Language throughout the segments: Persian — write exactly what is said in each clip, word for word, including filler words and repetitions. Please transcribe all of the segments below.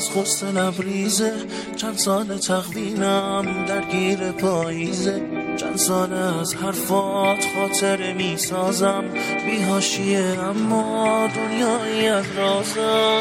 از غصه لبریزه، چند سال تقویمم درگیر پاییزه، چند سال از حرفات خاطره می سازم، بی حاشیه اما دنیایی از رازم.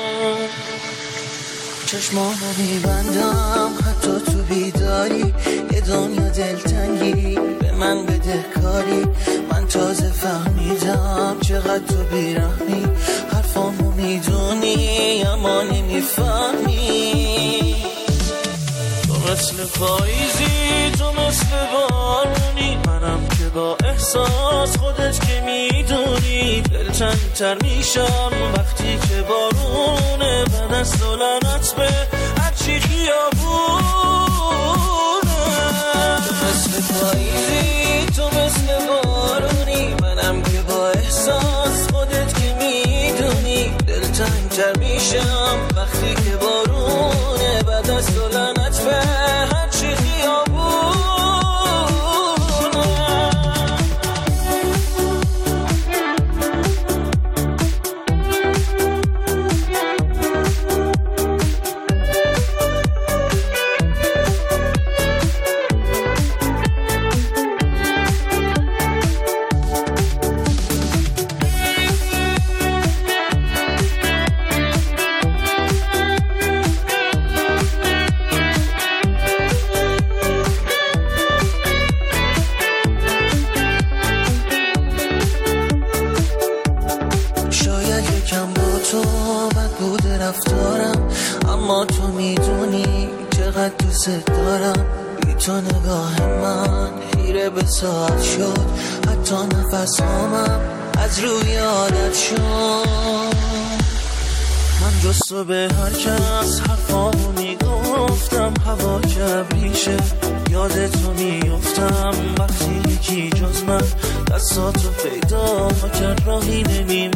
چشمامو می بندم حتی تو بیداری، یه دنیا دلتنگی به من بده کاری. من تازه فهمیدم چقدر تو بیرحمی، حرفامو میدونی اما نمیفهمی. تو مثل پاییزی، تو مثل بارونی، منم که با احساس خودت که میدونی. دلتنگ‌تر میشم وقتی که بارونه، بعد از دولنت به هرچی خیابونه. تو مثل پاییزی، تو مثل بارونی، منم که با احساس خودت که میدونی. دلتنگ‌تر میشم وقتی که بارونه، بعد از دولنت به هرچی خیابونه. رفتارم اما تو میدونی چقدر دوست دارم. بی تو نگاه من خیره به ساعت شد، حتی نفس هامم از روی عادت شد. من جز تو به هر کس حرفامو میگفتم، هوا که ابریشه یاد تو میفتم. وقتی یکی جز من دستاتو پیدا کرد راهی نمیم